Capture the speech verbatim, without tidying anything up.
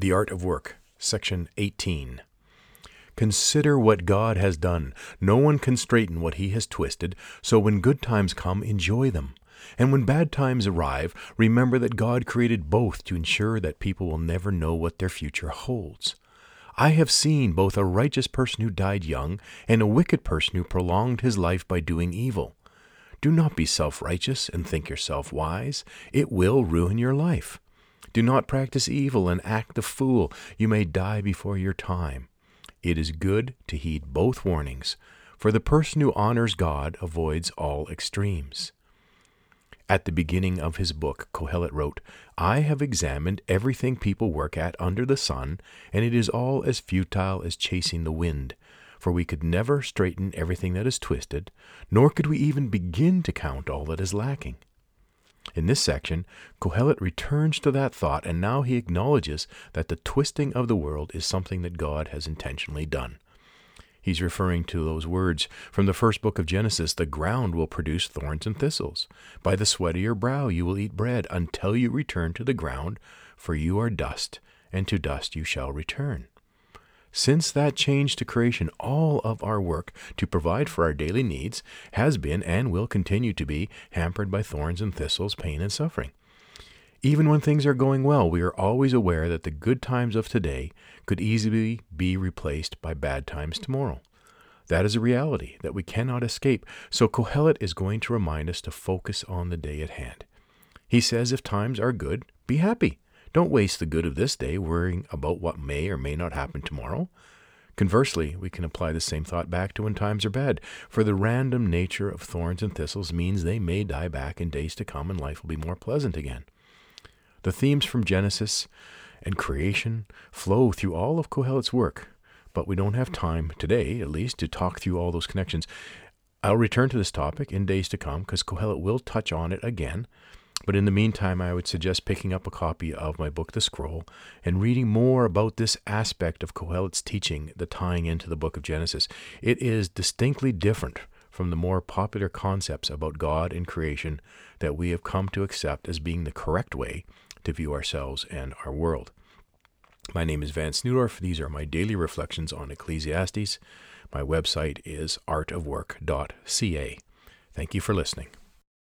The Art of Work, Section eighteen. Consider what God has done. No one can straighten what he has twisted, so when good times come, enjoy them. And when bad times arrive, remember that God created both to ensure that people will never know what their future holds. I have seen both a righteous person who died young and a wicked person who prolonged his life by doing evil. Do not be self-righteous and think yourself wise. It will ruin your life. Do not practice evil and act the fool. You may die before your time. It is good to heed both warnings, for the person who honors God avoids all extremes. At the beginning of his book, Kohelet wrote, I have examined everything people work at under the sun, and it is all as futile as chasing the wind. For we could never straighten everything that is twisted, nor could we even begin to count all that is lacking. In this section, Kohelet returns to that thought, and now he acknowledges that the twisting of the world is something that God has intentionally done. He's referring to those words from the first book of Genesis, the ground will produce thorns and thistles. By the sweat of your brow you will eat bread until you return to the ground, for you are dust, and to dust you shall return. Since that change to creation, all of our work to provide for our daily needs has been and will continue to be hampered by thorns and thistles, pain and suffering. Even when things are going well, we are always aware that the good times of today could easily be replaced by bad times tomorrow. That is a reality that we cannot escape, so Kohelet is going to remind us to focus on the day at hand. He says if times are good, be happy. Don't waste the good of this day worrying about what may or may not happen tomorrow. Conversely, we can apply the same thought back to when times are bad, for the random nature of thorns and thistles means they may die back in days to come and life will be more pleasant again. The themes from Genesis and creation flow through all of Kohelet's work, but we don't have time today, at least, to talk through all those connections. I'll return to this topic in days to come because Kohelet will touch on it again. But in the meantime, I would suggest picking up a copy of my book, The Scroll, and reading more about this aspect of Kohelet's teaching, the tying into the book of Genesis. It is distinctly different from the more popular concepts about God and creation that we have come to accept as being the correct way to view ourselves and our world. My name is Vance Neudorf. These are my daily reflections on Ecclesiastes. My website is art of work dot c a. Thank you for listening.